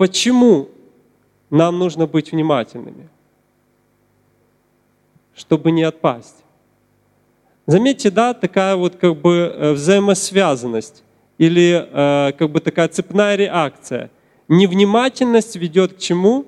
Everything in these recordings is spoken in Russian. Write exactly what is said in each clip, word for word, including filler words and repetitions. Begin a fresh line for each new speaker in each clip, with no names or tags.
Почему нам нужно быть внимательными? Чтобы не отпасть. Заметьте, да, такая вот как бы взаимосвязанность или э, как бы такая цепная реакция. Невнимательность ведет к чему?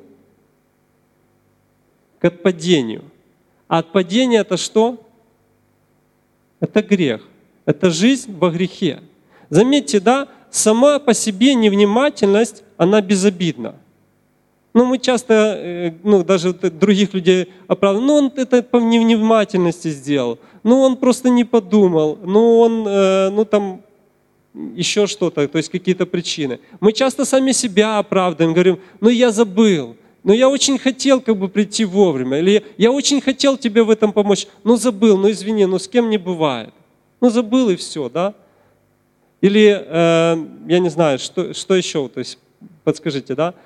К отпадению. А отпадение это что? Это грех. Это жизнь во грехе. Заметьте, да, сама по себе невнимательность, она безобидна. Ну, мы часто, ну, даже других людей оправдываем. Ну, он это по невнимательности сделал. Ну, он просто не подумал. Ну, он, ну, там, еще что-то, то есть какие-то причины. Мы часто сами себя оправдываем, говорим, ну, я забыл. Ну, я очень хотел как бы прийти вовремя. Или я очень хотел тебе в этом помочь. Ну, забыл, ну, извини, ну, с кем не бывает. Ну, забыл и все, да? Или, э, я не знаю, что, что еще, то есть, подскажите, да?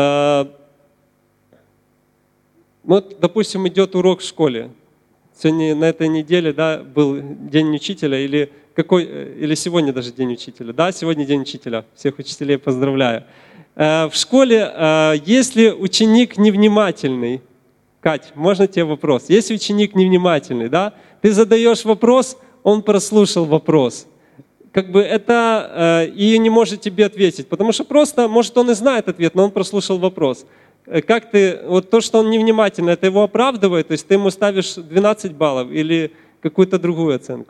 Вот, допустим, идет урок в школе. Сегодня на этой неделе, да, был день учителя, или какой, или сегодня даже день учителя. Да, сегодня день учителя. Всех учителей поздравляю. В школе, если ученик невнимательный, Кать, можно тебе вопрос? Если ученик невнимательный, да, ты задаешь вопрос, он прослушал вопрос. Как бы это э, и не может тебе ответить, потому что просто, может, он и знает ответ, но он прослушал вопрос. Как ты, вот то, что он невнимательно, это его оправдывает, то есть ты ему ставишь двенадцать баллов или какую-то другую оценку?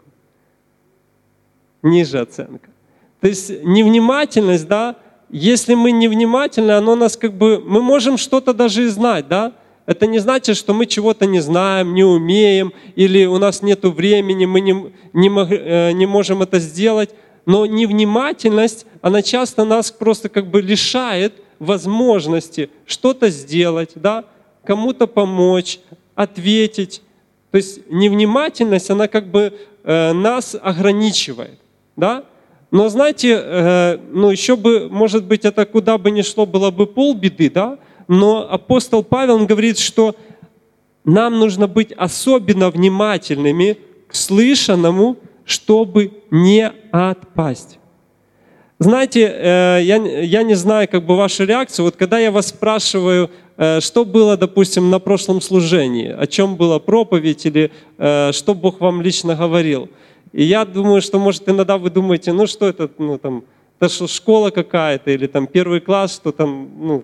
Ниже оценка. То есть невнимательность, да, если мы невнимательны, оно нас как бы, мы можем что-то даже и знать, да, это не значит, что мы чего-то не знаем, не умеем, или у нас нет времени, мы не, не, не можем это сделать. Но невнимательность, она часто нас просто как бы лишает возможности что-то сделать, да? Кому-то помочь, ответить. То есть невнимательность, она как бы э, нас ограничивает. Да? Но знаете, э, ну еще бы, может быть, это куда бы ни шло, было бы полбеды, да? Но апостол Павел он говорит, что нам нужно быть особенно внимательными к слышанному, чтобы не отпасть. Знаете, я, я не знаю, как бы вашу реакцию. Вот когда я вас спрашиваю, что было, допустим, на прошлом служении, о чем была проповедь или что Бог вам лично говорил. И я думаю, что, может, иногда вы думаете, ну что это, ну там, это что, школа какая-то или там первый класс, что там, ну,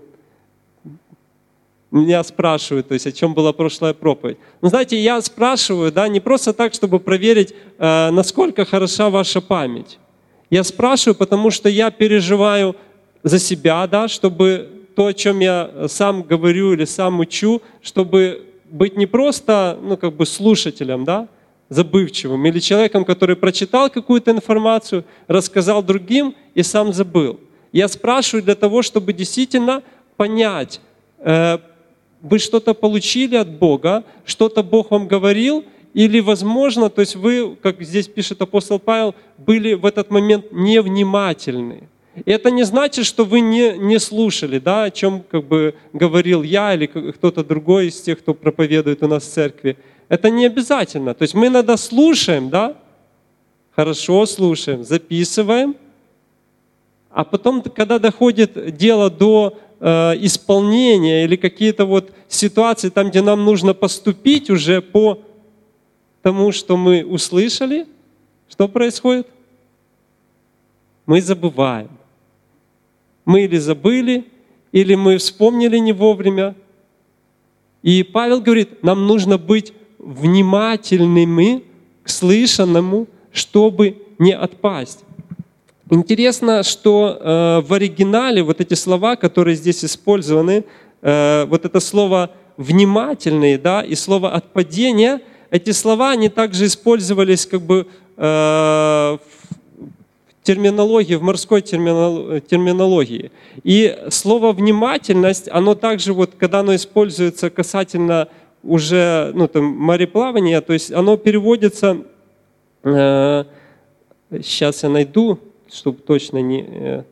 меня спрашивают, то есть о чем была прошлая проповедь. Но знаете, я спрашиваю, да, не просто так, чтобы проверить, э, насколько хороша ваша память. Я спрашиваю, потому что я переживаю за себя, да, чтобы то, о чем я сам говорю или сам учу, чтобы быть не просто, ну, как бы слушателем, да, забывчивым, или человеком, который прочитал какую-то информацию, рассказал другим и сам забыл. Я спрашиваю для того, чтобы действительно понять, э, вы что-то получили от Бога, что-то Бог вам говорил, или, возможно, то есть вы, как здесь пишет апостол Павел, были в этот момент невнимательны. И это не значит, что вы не, не слушали, да, о чем как бы говорил я или кто-то другой из тех, кто проповедует у нас в церкви. Это не обязательно. То есть мы иногда слушаем, да, хорошо слушаем, записываем, а потом, когда доходит дело до исполнения или какие-то вот ситуации, там, где нам нужно поступить уже по тому, что мы услышали, что происходит? Мы забываем. Мы или забыли, или мы вспомнили не вовремя. И Павел говорит, нам нужно быть внимательными к слышанному, чтобы не отпасть. Интересно, что э, в оригинале вот эти слова, которые здесь использованы, э, вот это слово «внимательный», да, и слово «отпадение», эти слова, они также использовались как бы э, в терминологии, в морской терминологии. И слово «внимательность», оно также, вот, когда оно используется касательно уже ну, там, мореплавания, то есть оно переводится, э, сейчас я найду, чтобы точно не...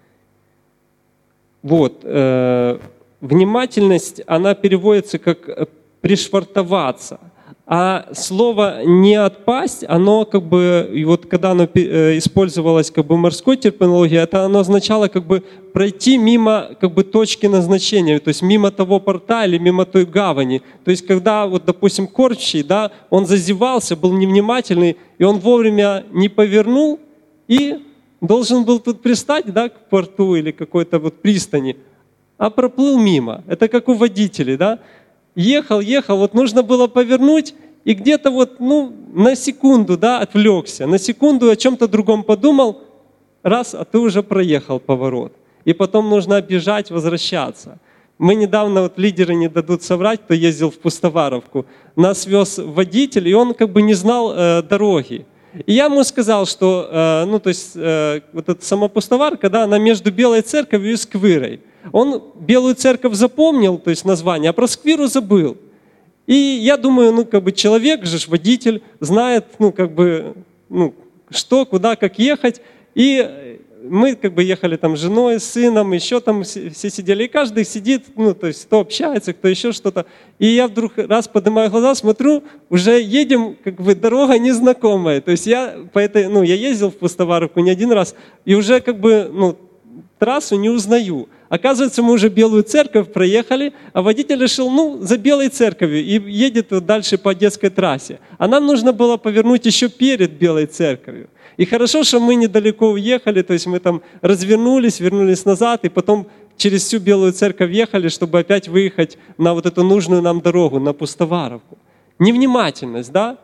Вот. Внимательность, она переводится как «пришвартоваться». А слово «не отпасть», оно как бы, и вот когда оно использовалось как бы в морской терминологии, это оно означало как бы пройти мимо как бы точки назначения, то есть мимо того порта или мимо той гавани. То есть когда, вот, допустим, кормчий, да, он зазевался, был невнимательный, и он вовремя не повернул и должен был тут пристать, да, к порту или какой-то вот пристани, а проплыл мимо. Это как у водителей, да. Ехал, ехал, вот нужно было повернуть, и где-то вот, ну, на секунду, да, отвлекся, на секунду о чем-то другом подумал, раз, а ты уже проехал поворот. И потом нужно объезжать, возвращаться. Мы недавно, вот лидеры не дадут соврать, кто ездил в Пустоваровку, нас вез водитель, и он как бы не знал э, дороги. И я ему сказал, что, э, ну, то есть, э, вот эта сама Пустоварка, да, она между Белой Церковью и Сквирой. Он Белую Церковь запомнил, то есть название, а про Сквиру забыл. И я думаю, ну, как бы человек же, водитель, знает, ну, как бы, ну, что, куда, как ехать. И мы как бы ехали там с женой, с сыном, еще там все сидели. И каждый сидит, ну, то есть кто общается, кто еще что-то. И я вдруг раз поднимаю глаза, смотрю, уже едем, как бы дорога незнакомая. То есть я по этой, ну, я ездил в Пустоваровку не один раз, и уже как бы, ну, трассу не узнаю. Оказывается, мы уже Белую Церковь проехали, а водитель решил, ну, за Белой Церковью и едет вот дальше по Одесской трассе. А нам нужно было повернуть еще перед Белой Церковью. И хорошо, что мы недалеко уехали, то есть мы там развернулись, вернулись назад, и потом через всю Белую Церковь ехали, чтобы опять выехать на вот эту нужную нам дорогу, на Пустоваровку. Невнимательность, да?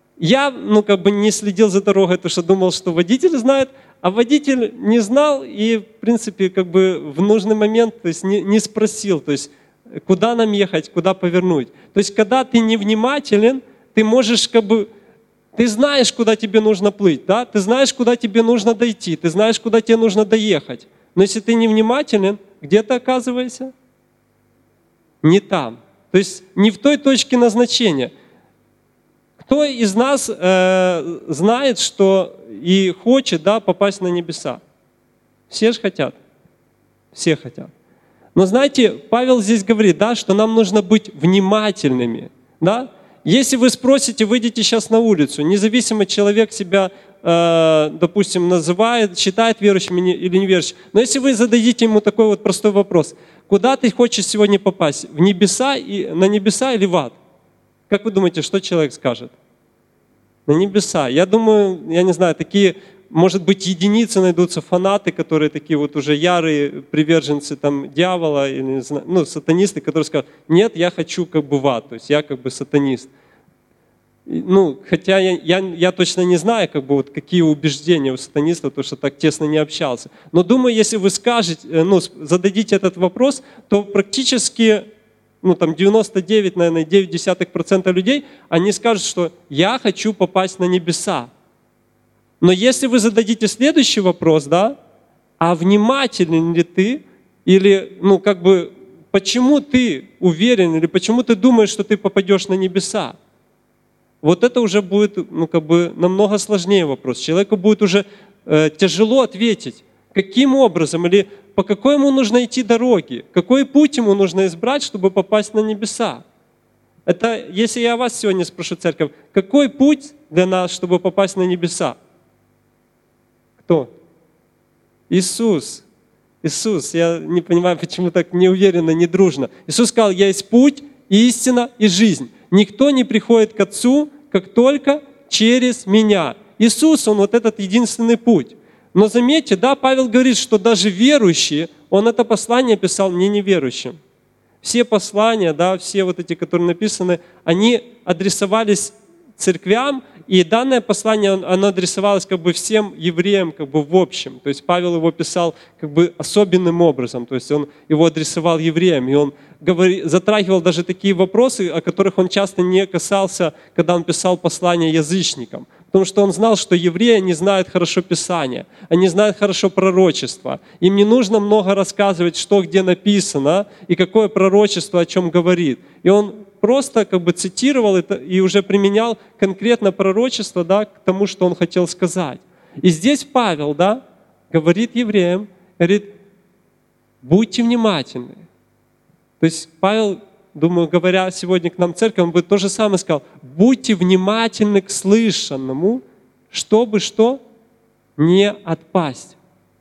Я, ну, как бы не следил за дорогой, потому что думал, что водитель знает, а водитель не знал и, в принципе, как бы в нужный момент, то есть не, не спросил, то есть куда нам ехать, куда повернуть. То есть когда ты невнимателен, ты можешь как бы, ты знаешь, куда тебе нужно плыть, да? Ты знаешь, куда тебе нужно дойти, ты знаешь, куда тебе нужно доехать. Но если ты невнимателен, где ты оказываешься? Не там. То есть не в той точке назначения. Кто из нас э, знает, что и хочет, да, попасть на небеса? Все же хотят. Все хотят. Но знаете, Павел здесь говорит, да, что нам нужно быть внимательными. Да? Если вы спросите, выйдите сейчас на улицу, независимо человек себя, э, допустим, называет, считает верующим или неверующим, но если вы зададите ему такой вот простой вопрос, куда ты хочешь сегодня попасть? В небеса, и, на небеса или в ад? Как вы думаете, что человек скажет? На небеса. Я думаю, я не знаю, такие, может быть, единицы найдутся фанаты, которые такие вот уже ярые приверженцы там дьявола, или, не знаю, ну, сатанисты, которые скажут, нет, я хочу как бы в ад, то есть я как бы сатанист. Ну, хотя я, я, я точно не знаю, как бы, вот, какие убеждения у сатанистов, потому что так тесно не общался. Но думаю, если вы скажете, ну, зададите этот вопрос, то практически... ну там девяносто девять, наверное, девять десятых процента людей, они скажут, что я хочу попасть на небеса. Но если вы зададите следующий вопрос, да, а внимателен ли ты, или, ну как бы, почему ты уверен, или почему ты думаешь, что ты попадешь на небеса? Вот это уже будет, ну как бы, намного сложнее вопрос. Человеку будет уже э, тяжело ответить, каким образом, или по какой ему нужно идти дороге, какой путь ему нужно избрать, чтобы попасть на небеса. Это, если я вас сегодня спрошу, церковь, какой путь для нас, чтобы попасть на небеса? Кто? Иисус. Иисус. Я не понимаю, почему так неуверенно, не дружно. Иисус сказал, я есть путь, истина и жизнь. Никто не приходит к Отцу, как только через меня. Иисус, Он вот этот единственный путь. Но заметьте, да, Павел говорит, что даже верующие, он это послание писал не неверующим. Все послания, да, все вот эти, которые написаны, они адресовались церквям, и данное послание, оно адресовалось как бы всем евреям как бы в общем. То есть Павел его писал как бы особенным образом, то есть он его адресовал евреям, и он говори, затрагивал даже такие вопросы, о которых он часто не касался, когда он писал послание язычникам. Потому что он знал, что евреи не знают хорошо Писания, они знают хорошо пророчество. Им не нужно много рассказывать, что где написано и какое пророчество о чем говорит. И он просто как бы цитировал это и уже применял конкретно пророчество, да, к тому, что он хотел сказать. И здесь Павел, да, говорит евреям, говорит, будьте внимательны. То есть Павел думаю, говоря сегодня к нам в церковь, он бы то же самое сказал. Будьте внимательны к слышанному, чтобы что? Не отпасть.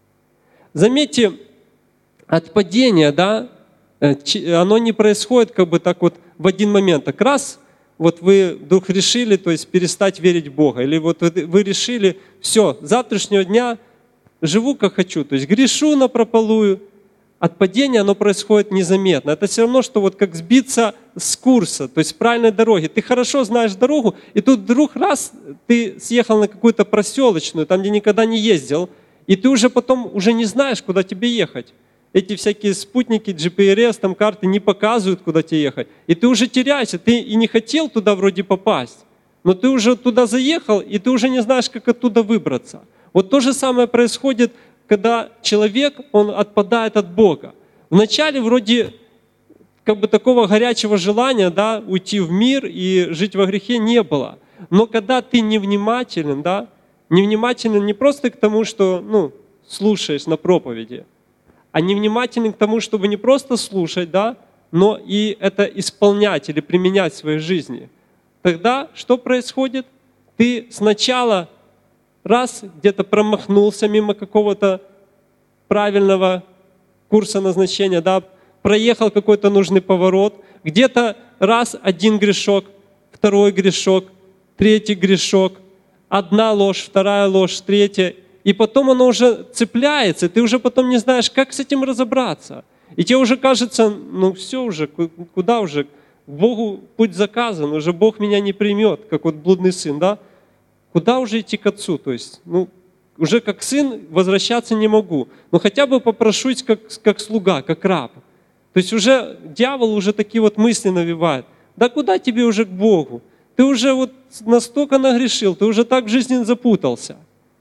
Заметьте, отпадение, да, оно не происходит как бы так вот в один момент. Так раз, вот вы вдруг решили, то есть перестать верить в Бога, или вот вы решили, все, с завтрашнего дня живу как хочу, то есть грешу напропалую. Отпадение, оно происходит незаметно. Это все равно, что вот как сбиться с курса, то есть с правильной дороги. Ты хорошо знаешь дорогу, и тут вдруг раз ты съехал на какую-то проселочную, там, где никогда не ездил, и ты уже потом уже не знаешь, куда тебе ехать. Эти всякие спутники, джи пи эр эс, там карты не показывают, куда тебе ехать. И ты уже теряешься, ты и не хотел туда вроде попасть, но ты уже туда заехал, и ты уже не знаешь, как оттуда выбраться. Вот то же самое происходит, когда человек, он отпадает от Бога. Вначале вроде как бы такого горячего желания, да, уйти в мир и жить во грехе не было. Но когда ты невнимателен, да, невнимателен не просто к тому, что ну, слушаешь на проповеди, а невнимателен к тому, чтобы не просто слушать, да, но и это исполнять или применять в своей жизни. Тогда что происходит? Ты сначала раз где-то промахнулся мимо какого-то правильного курса назначения, да, проехал какой-то нужный поворот, где-то раз один грешок, второй грешок, третий грешок, одна ложь, вторая ложь, третья, и потом оно уже цепляется, и ты уже потом не знаешь, как с этим разобраться. И тебе уже кажется, ну все уже, куда уже, Богу путь заказан, уже Бог меня не примет, как вот блудный сын, да? Куда уже идти к отцу? То есть, ну, уже как сын возвращаться не могу. Но хотя бы попрошусь как, как слуга, как раб. То есть уже дьявол уже такие вот мысли навевает. Да куда тебе уже к Богу? Ты уже вот настолько нагрешил, ты уже так в жизни запутался.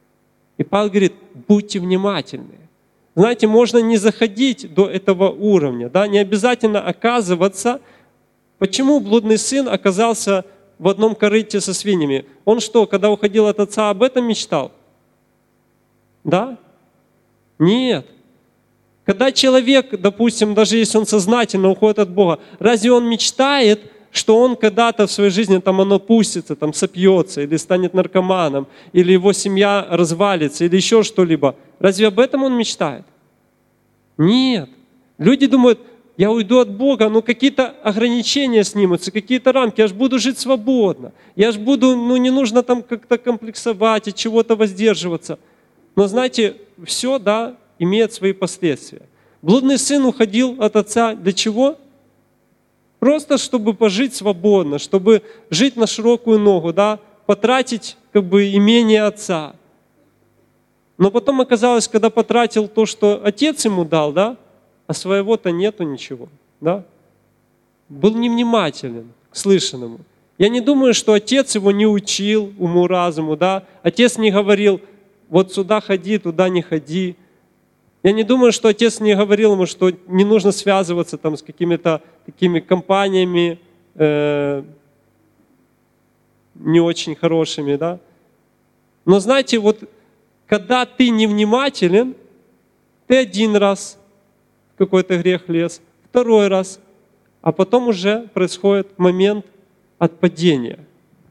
И Павел говорит, будьте внимательны. Знаете, можно не заходить до этого уровня, да? Не обязательно оказываться. Почему блудный сын оказался в одном корыте со свиньями? Он что, когда уходил от отца, об этом мечтал? Да? Нет. Когда человек, допустим, даже если он сознательно уходит от Бога, разве он мечтает, что он когда-то в своей жизни там оно пустится, там сопьется, или станет наркоманом, или его семья развалится, или еще что-либо? Разве об этом он мечтает? Нет. Люди думают, я уйду от Бога, но какие-то ограничения снимутся, какие-то рамки, я же буду жить свободно, я же буду, ну не нужно там как-то комплексовать, от чего-то воздерживаться. Но знаете, все, да, имеет свои последствия. Блудный сын уходил от отца для чего? Просто чтобы пожить свободно, чтобы жить на широкую ногу, да, потратить как бы имение отца. Но потом оказалось, когда потратил то, что отец ему дал, да, а своего-то нету ничего, да? Был невнимателен к слышанному. Я не думаю, что отец его не учил уму-разуму, да? Отец не говорил, вот сюда ходи, туда не ходи. Я не думаю, что отец не говорил ему, что не нужно связываться там с какими-то такими компаниями э, не очень хорошими, да? Но знаете, вот когда ты невнимателен, ты один раз в какой-то грех лез, второй раз, а потом уже происходит момент отпадения.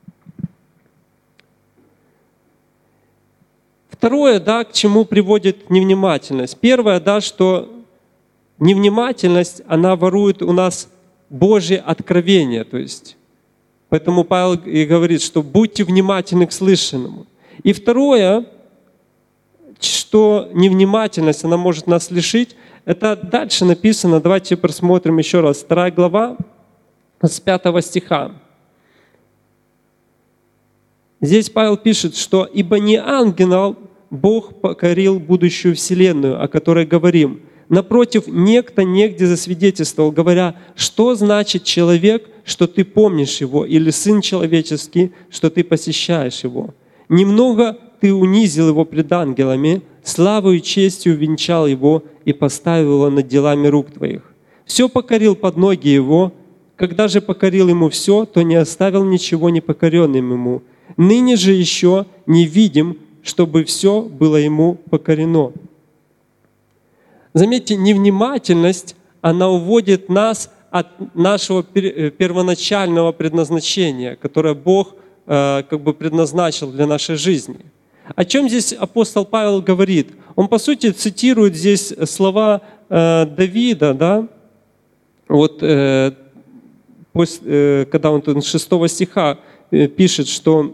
Второе, да, к чему приводит невнимательность. Первое, да, что невнимательность, она ворует у нас Божье откровение. То есть, поэтому Павел и говорит, что будьте внимательны к слышанному. И второе, что невнимательность, она может нас лишить, это дальше написано, давайте просмотрим еще раз, вторая глава с пятого стиха. Здесь Павел пишет, что «Ибо не ангелов Бог покорил будущую вселенную, о которой говорим. Напротив, некто негде засвидетельствовал, говоря, что значит человек, что ты помнишь его, или сын человеческий, что ты посещаешь его. Немного ты унизил его пред ангелами, славою и честью венчал его и поставил его над делами рук твоих. Все покорил под ноги его, когда же покорил ему все, то не оставил ничего непокоренным ему. Ныне же еще не видим, чтобы все было ему покорено». Заметьте, невнимательность, она уводит нас от нашего первоначального предназначения, которое Бог как бы предназначил для нашей жизни. О чем здесь апостол Павел говорит? Он, по сути, цитирует здесь слова Давида, да? Вот, когда он тут с шестого стиха пишет, что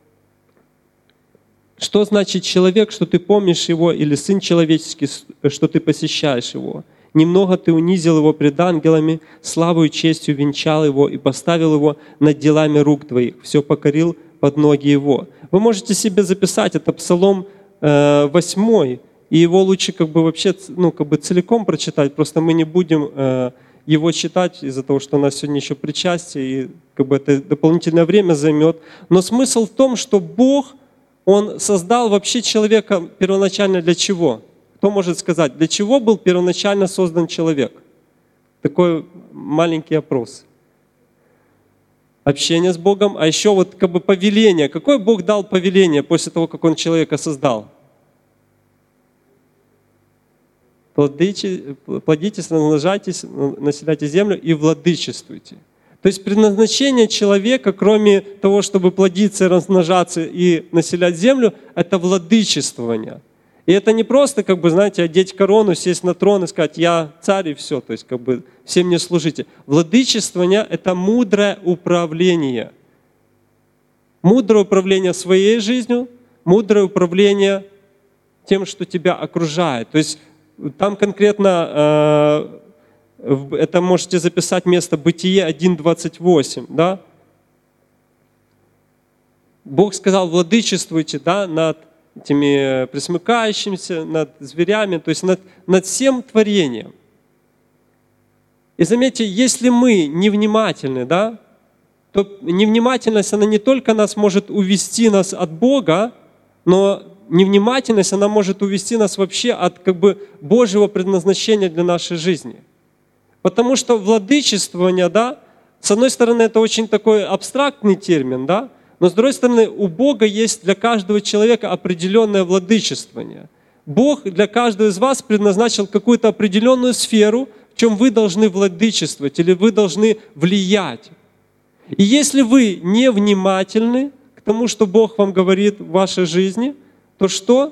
что значит человек, что ты помнишь его, или сын человеческий, что ты посещаешь его? Немного ты унизил его пред ангелами, славою и честью венчал его и поставил его над делами рук твоих, все покорил под ноги его. Вы можете себе записать, это Псалом восьмой, и его лучше как бы вообще ну, как бы целиком прочитать, просто мы не будем его читать из-за того, что у нас сегодня еще причастие, и как бы это дополнительное время займет. Но смысл в том, что Бог, Он создал вообще человека первоначально для чего? Кто может сказать, для чего был первоначально создан человек? Такой маленький опрос. Общение с Богом, а еще вот как бы повеление. Какое Бог дал повеление после того, как Он человека создал? Плодитесь, размножайтесь, населяйте землю и владычествуйте. То есть предназначение человека, кроме того, чтобы плодиться, размножаться и населять землю, это владычествование. И это не просто, как бы, знаете, одеть корону, сесть на трон и сказать, я царь и все, то есть как бы всем мне служите. Владычествование – это мудрое управление. Мудрое управление своей жизнью, мудрое управление тем, что тебя окружает. То есть там конкретно, это можете записать место Бытие один двадцать восемь, да? Бог сказал, владычествуйте, да, над этими пресмыкающимися, над зверями, то есть над, над всем творением. И заметьте, если мы невнимательны, да, то невнимательность, она не только нас может увести нас от Бога, но невнимательность, она может увести нас вообще от как бы Божьего предназначения для нашей жизни. Потому что владычествование, да, с одной стороны, это очень такой абстрактный термин, да, но с другой стороны, у Бога есть для каждого человека определенное владычествование. Бог для каждого из вас предназначил какую-то определенную сферу, в чем вы должны владычествовать или вы должны влиять. И если вы невнимательны к тому, что Бог вам говорит в вашей жизни, то что?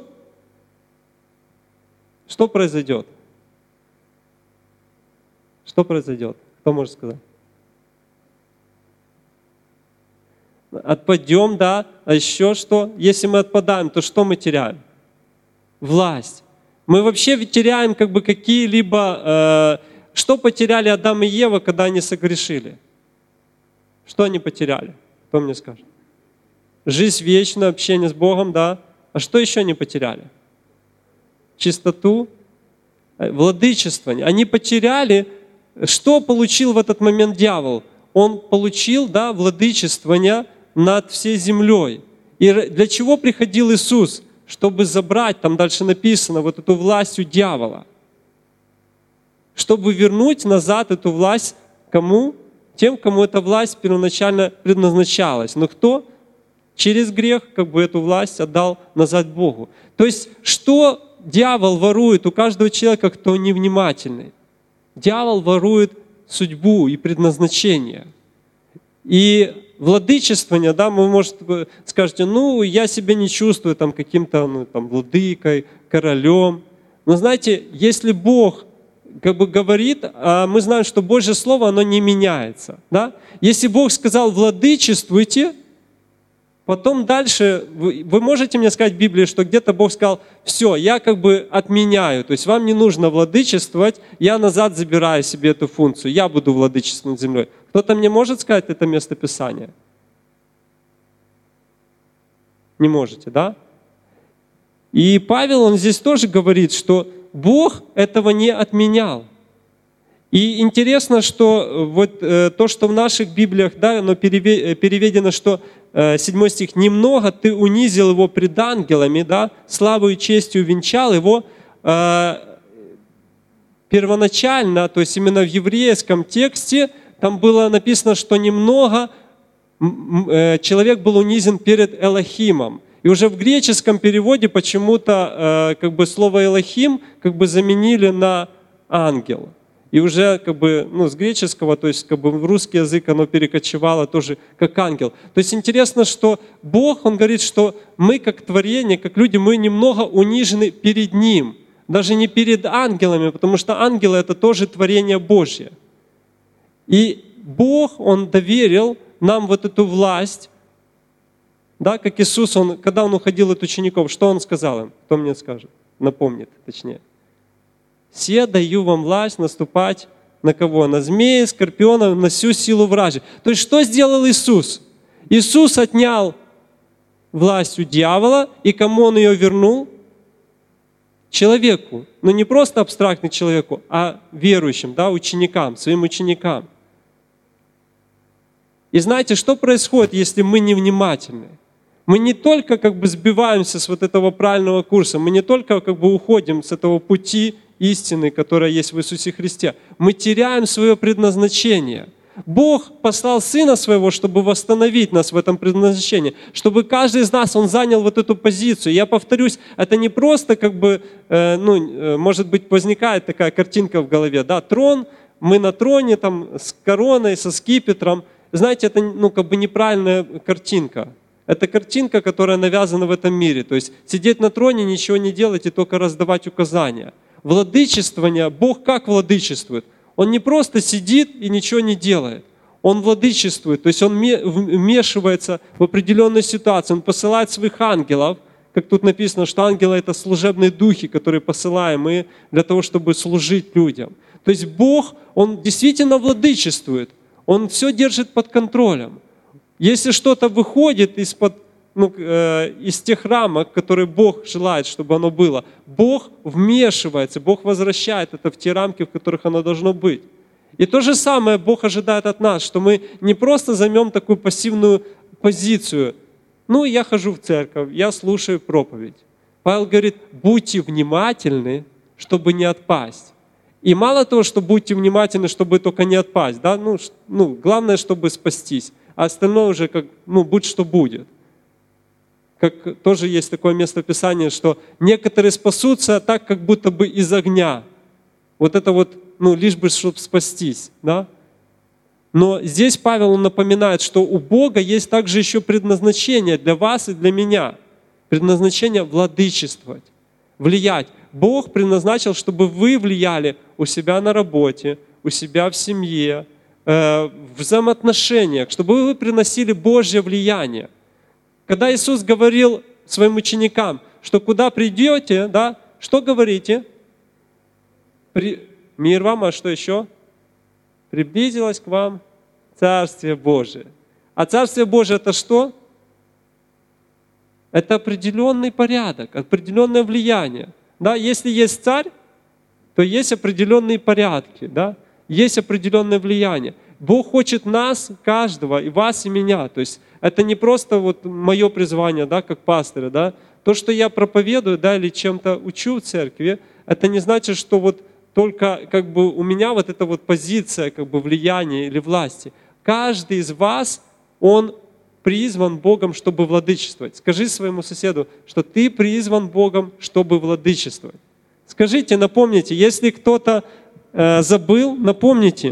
Что произойдет? Что произойдет? Кто может сказать? Отпадем, да, а еще что? Если мы отпадаем, то что мы теряем? Власть. Мы вообще теряем как бы какие-либо... Э, что потеряли Адам и Ева, когда они согрешили? Что они потеряли? Кто мне скажет? Жизнь вечная, общение с Богом, да. А что еще они потеряли? Чистоту, владычествование. Они потеряли... Что получил в этот момент дьявол? Он получил, да, владычествование над всей землей. И для чего приходил Иисус? Чтобы забрать, там дальше написано, вот эту власть у дьявола. Чтобы вернуть назад эту власть кому? Тем, кому эта власть первоначально предназначалась. Но кто? Через грех как бы эту власть отдал назад Богу. То есть, что дьявол ворует у каждого человека, кто невнимательный? Дьявол ворует судьбу и предназначение. И владычествование, да, вы, может, скажете, ну, я себя не чувствую там каким-то ну, там, владыкой, королем. Но знаете, если Бог как бы говорит, а мы знаем, что Божье Слово, оно не меняется. Да? Если Бог сказал «владычествуйте», потом дальше, вы, вы можете мне сказать в Библии, что где-то Бог сказал, все, я как бы отменяю, то есть вам не нужно владычествовать, я назад забираю себе эту функцию, я буду владычествовать над землей. Кто-то мне может сказать это место Писания? Не можете, да? И Павел, он здесь тоже говорит, что Бог этого не отменял. И интересно, что вот э, то, что в наших Библиях, да, оно переведено, что э, седьмой стих, «Немного ты унизил его пред ангелами, да, славою и честью венчал его». Э, первоначально, то есть именно в еврейском тексте, там было написано, что немного э, человек был унизен перед Элохимом. И уже в греческом переводе почему-то э, как бы слово «Элохим» как бы заменили на «ангел». И уже как бы, ну, с греческого, то есть как бы в русский язык оно перекочевало тоже как ангел. То есть интересно, что Бог, Он говорит, что мы как творение, как люди, мы немного унижены перед Ним. Даже не перед ангелами, потому что ангелы — это тоже творение Божье. И Бог, Он доверил нам вот эту власть, да, как Иисус, он, когда Он уходил от учеников, что Он сказал им? Кто мне скажет? Напомнит, точнее. «Се даю вам власть наступать на кого? На змеи, скорпионов, на всю силу вражьей». То есть что сделал Иисус? Иисус отнял власть у дьявола, и кому Он ее вернул? Человеку. Но не просто абстрактно человеку, а верующим, да, ученикам, своим ученикам. И знаете, что происходит, если мы невнимательны? Мы не только как бы сбиваемся с вот этого правильного курса, мы не только как бы уходим с этого пути истины, которая есть в Иисусе Христе. Мы теряем свое предназначение. Бог послал Сына Своего, чтобы восстановить нас в этом предназначении, чтобы каждый из нас, он занял вот эту позицию. Я повторюсь, это не просто как бы, э, ну, э, может быть, возникает такая картинка в голове, да, трон, мы на троне там с короной, со скипетром. Знаете, это ну, как бы неправильная картинка. Это картинка, которая навязана в этом мире. То есть сидеть на троне, ничего не делать и только раздавать указания. Владычествование, Бог как владычествует? Он не просто сидит и ничего не делает. Он владычествует, то есть Он вмешивается в определенную ситуацию. Он посылает своих ангелов, как тут написано, что ангелы — это служебные духи, которые посылаем мы для того, чтобы служить людям. То есть Бог, Он действительно владычествует. Он все держит под контролем. Если что-то выходит из-под, ну, э, из тех рамок, которые Бог желает, чтобы оно было, Бог вмешивается, Бог возвращает это в те рамки, в которых оно должно быть. И то же самое Бог ожидает от нас, что мы не просто займем такую пассивную позицию. Ну, я хожу в церковь, я слушаю проповедь. Павел говорит, будьте внимательны, чтобы не отпасть. И мало того, что будьте внимательны, чтобы только не отпасть, да, ну, ну, главное, чтобы спастись, а остальное уже как, ну, будь что будет. Как тоже есть такое место Писания, что некоторые спасутся так, как будто бы из огня. Вот это вот, ну, лишь бы, чтобы спастись, да. Но здесь Павел он напоминает, что у Бога есть также еще предназначение для вас и для меня. Предназначение владычествовать, влиять. Бог предназначил, чтобы вы влияли у себя на работе, у себя в семье, в взаимоотношениях, чтобы вы приносили Божье влияние. Когда Иисус говорил своим ученикам, что куда придете, да, что говорите? При... Мир вам, а что еще? Приблизилось к вам Царствие Божие. А Царствие Божие — это что? Это определенный порядок, определенное влияние. Да, если есть царь, то есть определенные порядки, да? Есть определенное влияние. Бог хочет нас, каждого, и вас, и меня. То есть это не просто вот мое призвание, да, как пастыря. Да? То, что я проповедую, да, или чем-то учу в церкви, это не значит, что вот только как бы у меня вот эта вот позиция как бы влияния или власти. Каждый из вас, он призван Богом, чтобы владычествовать. Скажи своему соседу, что ты призван Богом, чтобы владычествовать. Скажите, напомните, если кто-то э, забыл, напомните.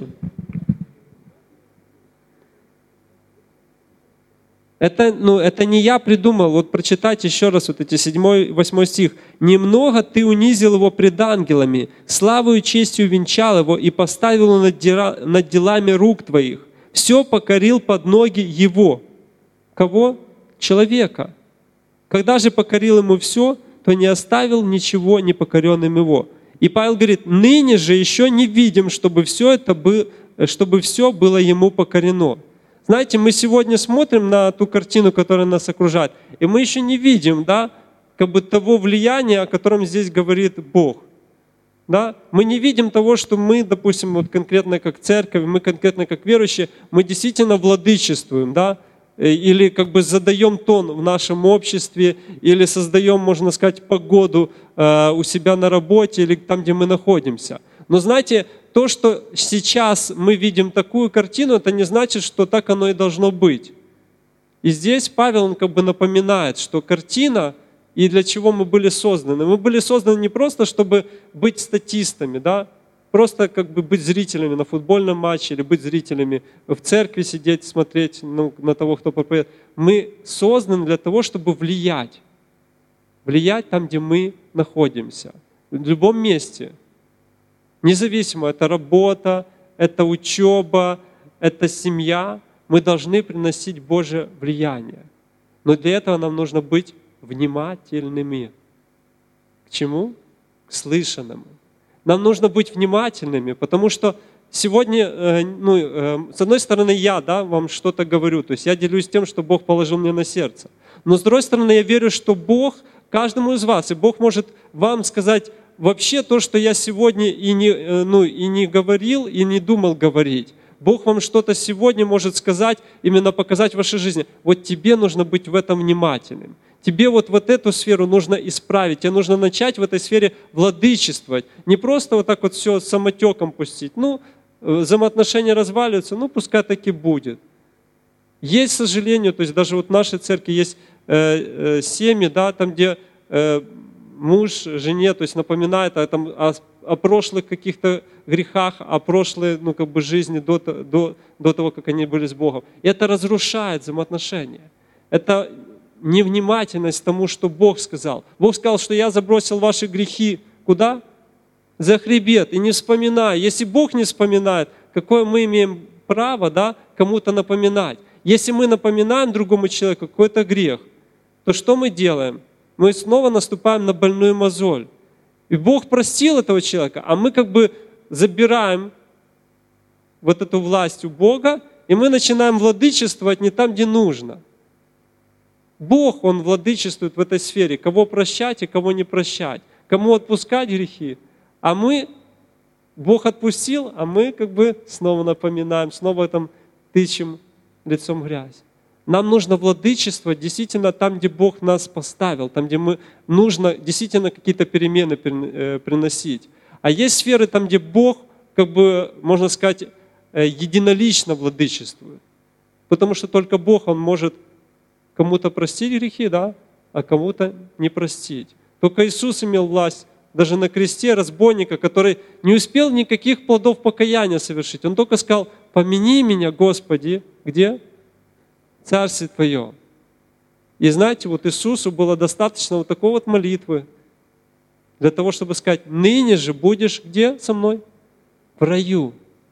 Это, ну, это не я придумал. Вот прочитайте еще раз вот эти седьмой, восьмой стих. «Немного ты унизил его пред ангелами, славою и честью венчал его и поставил его над, дела, над делами рук твоих. Все покорил под ноги его». Кого? Человека. Когда же покорил ему все, то не оставил ничего непокоренным его. И Павел говорит, ныне же еще не видим, чтобы все это было, чтобы все было ему покорено. Знаете, мы сегодня смотрим на ту картину, которая нас окружает, и мы еще не видим, да, как бы того влияния, о котором здесь говорит Бог. Да? Мы не видим того, что мы, допустим, вот конкретно как церковь, мы конкретно как верующие, мы действительно владычествуем, да, или как бы задаем тон в нашем обществе, или создаем, можно сказать, погоду э, у себя на работе, или там, где мы находимся. Но знаете, то, что сейчас мы видим такую картину, это не значит, что так оно и должно быть. И здесь Павел, он как бы напоминает, что картина, и для чего мы были созданы. Мы были созданы не просто, чтобы быть статистами, да, просто как бы быть зрителями на футбольном матче или быть зрителями в церкви, сидеть, смотреть ну, на того, кто проповедует. Мы созданы для того, чтобы влиять. Влиять там, где мы находимся. В любом месте. Независимо, это работа, это учеба, это семья. Мы должны приносить Божье влияние. Но для этого нам нужно быть внимательными. К чему? К слышанному. Нам нужно быть внимательными, потому что сегодня, ну, с одной стороны, я да, вам что-то говорю, то есть я делюсь тем, что Бог положил мне на сердце. Но с другой стороны, я верю, что Бог каждому из вас, и Бог может вам сказать вообще то, что я сегодня и не, ну, и не говорил, и не думал говорить. Бог вам что-то сегодня может сказать, именно показать в вашей жизни. Вот тебе нужно быть в этом внимательным. Тебе вот, вот эту сферу нужно исправить. Тебе нужно начать в этой сфере владычествовать. Не просто вот так вот все самотеком пустить. Ну, взаимоотношения разваливаются, ну, пускай так и будет. Есть, к сожалению, то есть даже вот в нашей церкви есть э, э, семьи, да, там, где э, муж жене, то есть напоминает о, там, о, о прошлых каких-то грехах, о прошлой, ну, как бы жизни до, до, до того, как они были с Богом. И это разрушает взаимоотношения. Это невнимательность тому, что Бог сказал. Бог сказал, что я забросил ваши грехи. Куда? За хребет. И не вспоминай. Если Бог не вспоминает, какое мы имеем право, да, кому-то напоминать? Если мы напоминаем другому человеку какой-то грех, то что мы делаем? Мы снова наступаем на больную мозоль. И Бог простил этого человека, а мы как бы забираем вот эту власть у Бога, и мы начинаем владычествовать не там, где нужно. Бог, Он владычествует в этой сфере, кого прощать и кого не прощать, кому отпускать грехи. А мы, Бог отпустил, а мы как бы снова напоминаем, снова там тычем лицом в грязь. Нам нужно владычествовать действительно там, где Бог нас поставил, там, где мы нужно действительно какие-то перемены приносить. А есть сферы там, где Бог, как бы, можно сказать, единолично владычествует. Потому что только Бог, Он может кому-то простить грехи, да, а кому-то не простить. Только Иисус имел власть даже на кресте разбойника, который не успел никаких плодов покаяния совершить. Он только сказал: «Помяни меня, Господи». Где? В Царстве Твоем. И знаете, вот Иисусу было достаточно вот такой вот молитвы для того, чтобы сказать: «Ныне же будешь где со мной? В раю».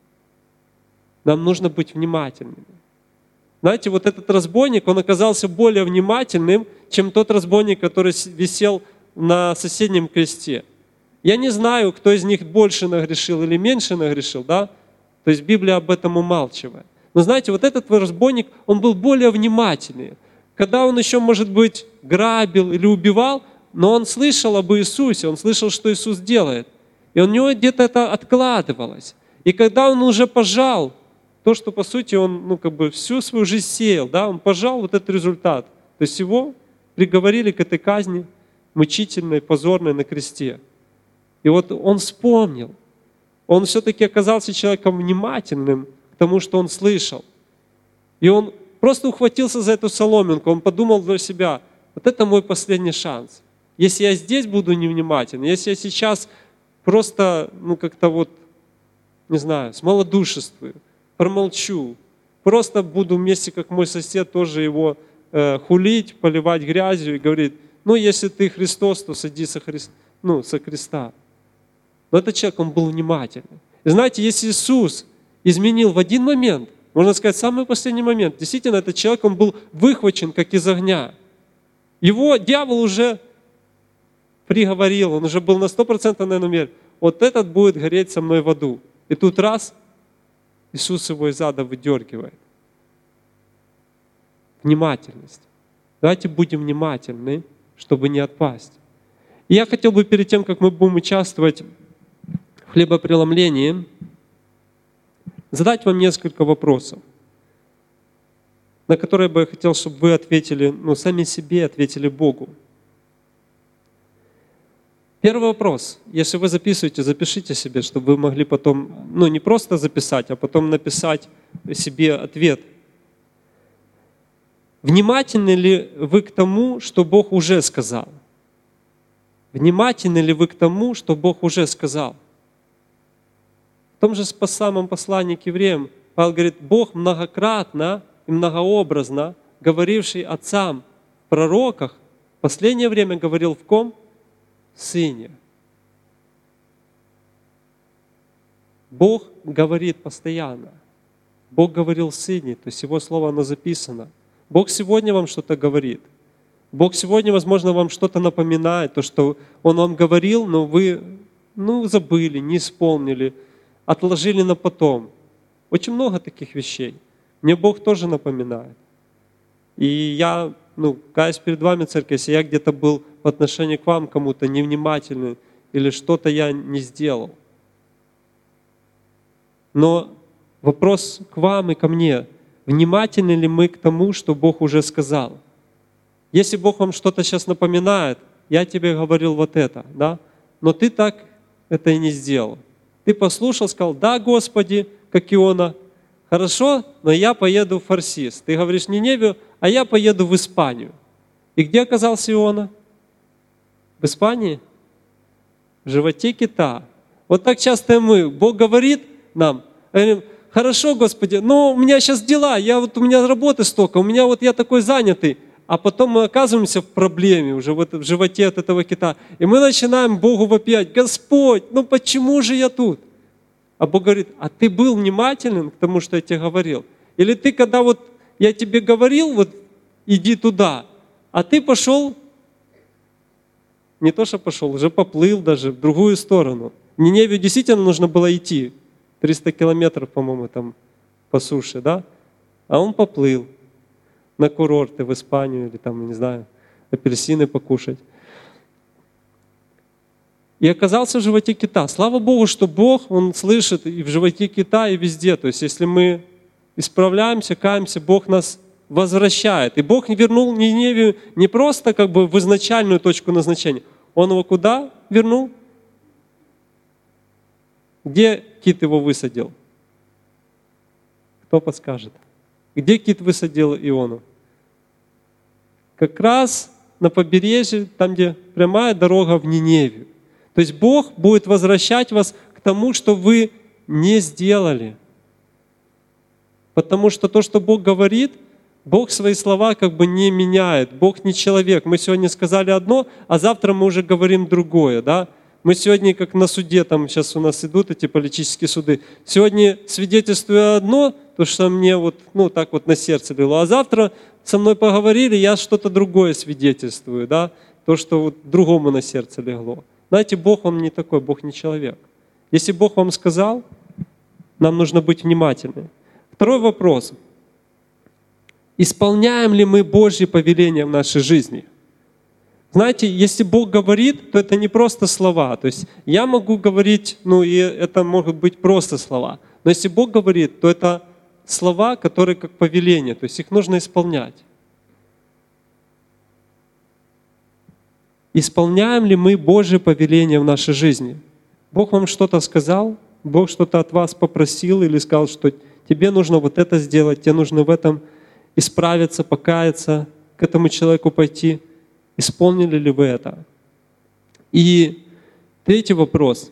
Нам нужно быть внимательными. Знаете, вот этот разбойник, он оказался более внимательным, чем тот разбойник, который висел на соседнем кресте. Я не знаю, кто из них больше нагрешил или меньше нагрешил, да? То есть Библия об этом умалчивает. Но знаете, вот этот разбойник, он был более внимательный. Когда он еще, может быть, грабил или убивал, но он слышал об Иисусе, он слышал, что Иисус делает. И у него где-то это откладывалось. И когда он уже пожал то, что, по сути, он ну, как бы всю свою жизнь сеял, да, он пожал вот этот результат. То есть его приговорили к этой казни мучительной, позорной на кресте. И вот он вспомнил. Он все-таки оказался человеком внимательным к тому, что он слышал. И он просто ухватился за эту соломинку. Он подумал для себя: вот это мой последний шанс. Если я здесь буду невнимателен, если я сейчас просто, ну как-то вот, не знаю, смолодушествую, промолчу, просто буду вместе, как мой сосед, тоже его э, хулить, поливать грязью и говорить: ну если ты Христос, то сойди со, Христ, ну, со креста. Но этот человек, он был внимательный. И знаете, если Иисус изменил в один момент, можно сказать, самый последний момент, действительно, этот человек, он был выхвачен, как из огня. Его дьявол уже приговорил, он уже был на сто процентов на уверен: вот этот будет гореть со мной в аду. И тут раз, Иисус его из ада выдергивает. Внимательность. Давайте будем внимательны, чтобы не отпасть. И я хотел бы перед тем, как мы будем участвовать в хлебопреломлении, задать вам несколько вопросов, на которые бы я хотел, чтобы вы ответили, ну, сами себе, ответили Богу. Первый вопрос. Если вы записываете, запишите себе, чтобы вы могли потом, ну, не просто записать, а потом написать себе ответ. Внимательны ли вы к тому, что Бог уже сказал? Внимательны ли вы к тому, что Бог уже сказал? том же самом послании к евреям Павел говорит, Бог многократно и многообразно, говоривший отцам в пророках, в последнее время говорил в ком? В Сыне. Бог говорит постоянно. Бог говорил в Сыне, то есть Его Слово, оно записано. Бог сегодня вам что-то говорит. Бог сегодня, возможно, вам что-то напоминает, то, что Он вам говорил, но вы ну, забыли, не исполнили, отложили на потом. Очень много таких вещей. Мне Бог тоже напоминает. И я, ну, каюсь перед вами, церковь, если я где-то был в отношении к вам кому-то невнимательный или что-то я не сделал. Но вопрос к вам и ко мне. Внимательны ли мы к тому, что Бог уже сказал? Если Бог вам что-то сейчас напоминает, я тебе говорил вот это, да? Но ты так это и не сделал. Ты послушал, сказал, да, Господи, как Иона, хорошо, но я поеду в Фарсис. Ты говоришь Ниневию, а я поеду в Испанию. И где оказался Иона? В Испании? В животе кита. Вот так часто мы. Бог говорит нам, говорим, хорошо, Господи, но у меня сейчас дела, я вот, у меня работы столько, у меня вот я такой занятый. А потом мы оказываемся в проблеме уже вот в животе от этого кита. И мы начинаем Богу вопиять, Господь, ну почему же я тут? А Бог говорит, а ты был внимателен к тому, что я тебе говорил? Или ты, когда вот я тебе говорил, вот иди туда, а ты пошел, не то что пошел, уже поплыл даже в другую сторону. В Ниневию действительно нужно было идти. триста километров, по-моему, там по суше, да? А он поплыл на курорты в Испанию или там, не знаю, апельсины покушать. И оказался в животе кита. Слава Богу, что Бог, Он слышит и в животе кита, и везде. То есть если мы исправляемся, каемся, Бог нас возвращает. И Бог вернул Ниневию не просто как бы в изначальную точку назначения. Он его куда вернул? Где кит его высадил? Кто подскажет? Где кит высадил Иону? Как раз на побережье, там, где прямая дорога в Ниневию. То есть Бог будет возвращать вас к тому, что вы не сделали. Потому что то, что Бог говорит, Бог свои слова как бы не меняет. Бог не человек. Мы сегодня сказали одно, а завтра мы уже говорим другое. Да? Мы сегодня, как на суде, там сейчас у нас идут эти политические суды, сегодня свидетельствую одно, то, что мне вот, ну, так вот на сердце легло, а завтра со мной поговорили, я что-то другое свидетельствую, да, то, что вот другому на сердце легло. Знаете, Бог, Он не такой, Бог не человек. Если Бог вам сказал, нам нужно быть внимательны. Второй вопрос. Исполняем ли мы Божьи повеления в нашей жизни? Знаете, если Бог говорит, то это не просто слова. То есть я могу говорить, ну и это могут быть просто слова. Но если Бог говорит, то это слова, которые как повеление, то есть их нужно исполнять. Исполняем ли мы Божьи повеления в нашей жизни? Бог вам что-то сказал, Бог что-то от вас попросил или сказал, что тебе нужно вот это сделать, тебе нужно в этом исправиться, покаяться, к этому человеку пойти. Исполнили ли вы это? И третий вопрос.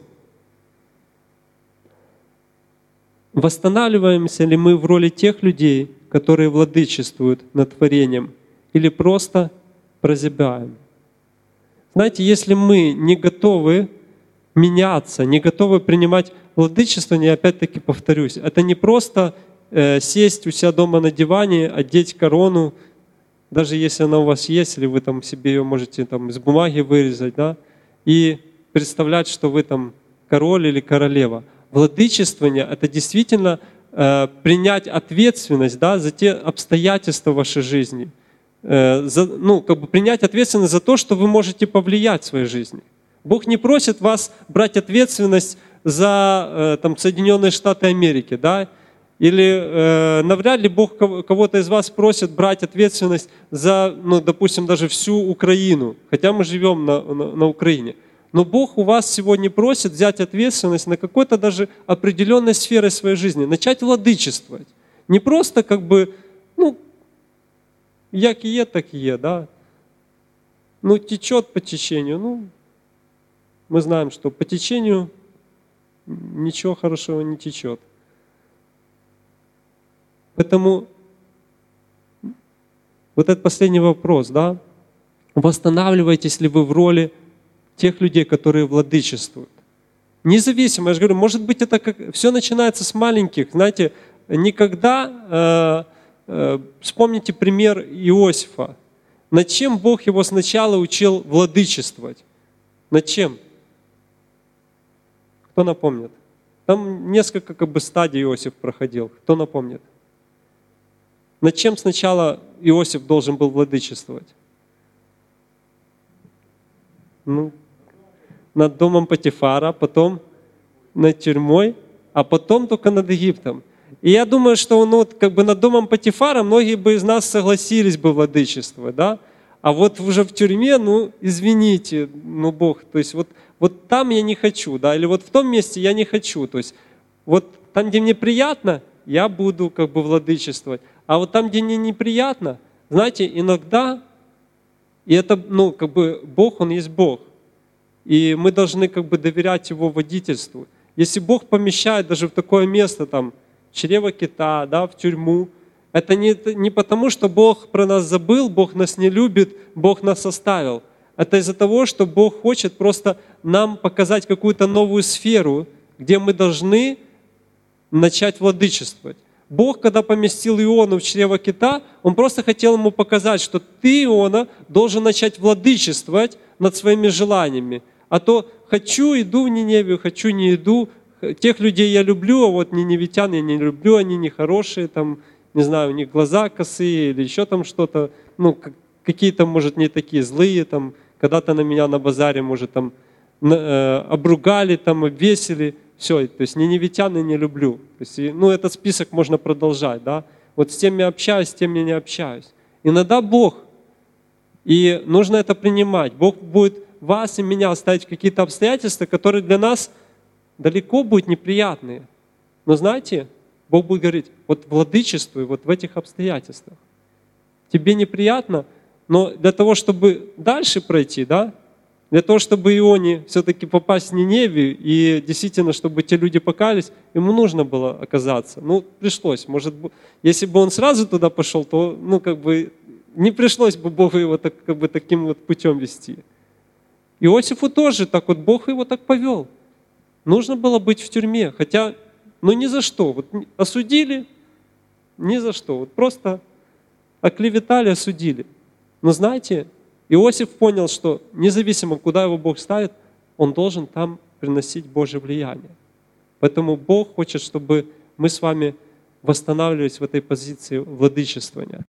Восстанавливаемся ли мы в роли тех людей, которые владычествуют над творением, или просто прозябаем? Знаете, если мы не готовы меняться, не готовы принимать владычествование, опять-таки повторюсь, это не просто э, сесть у себя дома на диване, одеть корону, даже если она у вас есть, или вы там себе ее можете там из бумаги вырезать, да, и представлять, что вы там король или королева. Владычествование — это действительно э, принять ответственность, да, за те обстоятельства вашей жизни, э, за, ну, как бы принять ответственность за то, что вы можете повлиять в своей жизни. Бог не просит вас брать ответственность за э, там, Соединенные Штаты Америки, да, или э, навряд ли Бог кого-то из вас просит брать ответственность за, ну, допустим, даже всю Украину, хотя мы живем на, на, на Украине. Но Бог у вас сегодня просит взять ответственность на какой-то даже определенной сфере своей жизни, начать владычествовать. Не просто как бы, ну, як є, так є, да. Ну, течет по течению. Ну, мы знаем, что по течению ничего хорошего не течет. Поэтому вот этот последний вопрос, да? Восстанавливаетесь ли вы в роли тех людей, которые владычествуют? Независимо, я же говорю, может быть, это как все начинается с маленьких. Знаете, никогда э, э, вспомните пример Иосифа. Над чем Бог его сначала учил владычествовать? Над чем? Кто напомнит? Там несколько как бы стадий Иосиф проходил. Кто напомнит? Над чем сначала Иосиф должен был владычествовать? Ну, над домом Потифара, потом над тюрьмой, а потом только над Египтом. И я думаю, что ну, как бы над домом Потифара многие бы из нас согласились бы владычествовать, да? А вот уже в тюрьме, ну, извините, ну, Бог, то есть вот, вот там я не хочу, да, или вот в том месте я не хочу, то есть вот там, где мне приятно, я буду как бы владычествовать, а вот там, где мне неприятно, знаете, иногда, и это, ну, как бы Бог, Он есть Бог, и мы должны как бы доверять Его водительству. Если Бог помещает даже в такое место, там, чрево кита, да, в тюрьму, это не, не потому, что Бог про нас забыл, Бог нас не любит, Бог нас оставил. Это из-за того, что Бог хочет просто нам показать какую-то новую сферу, где мы должны начать владычествовать. Бог, когда поместил Иону в чрево кита, Он просто хотел ему показать, что ты, Иона, должен начать владычествовать над своими желаниями. А то хочу, иду в Ниневию, хочу, не иду. Тех людей я люблю, а вот ниневитян я не люблю, они нехорошие, там, не знаю, у них глаза косые или еще там что-то, ну, какие-то, может, не такие злые, там, когда-то на меня на базаре, может, там, э, обругали, там, обвесили, все, то есть ниневитян я не люблю. То есть, ну, этот список можно продолжать, да. Вот с тем я общаюсь, с тем я не общаюсь. Иногда Бог, и нужно это принимать, Бог будет вас и меня ставить в какие-то обстоятельства, которые для нас далеко будут неприятные. Но знаете, Бог будет говорить, вот владычествуй вот в этих обстоятельствах. Тебе неприятно, но для того, чтобы дальше пройти, да, для того, чтобы Ионе все-таки попасть в Ниневию, и действительно, чтобы те люди покаялись, ему нужно было оказаться. Ну, пришлось. Может, если бы он сразу туда пошел, то, ну, как бы, не пришлось бы Богу его так, как бы, таким вот путем вести. Иосифу тоже так вот, Бог его так повел. Нужно было быть в тюрьме, хотя, ну, ни за что. Вот осудили, ни за что. Вот просто оклеветали, осудили. Но знаете, Иосиф понял, что независимо, куда его Бог ставит, он должен там приносить Божье влияние. Поэтому Бог хочет, чтобы мы с вами восстанавливались в этой позиции владычествования.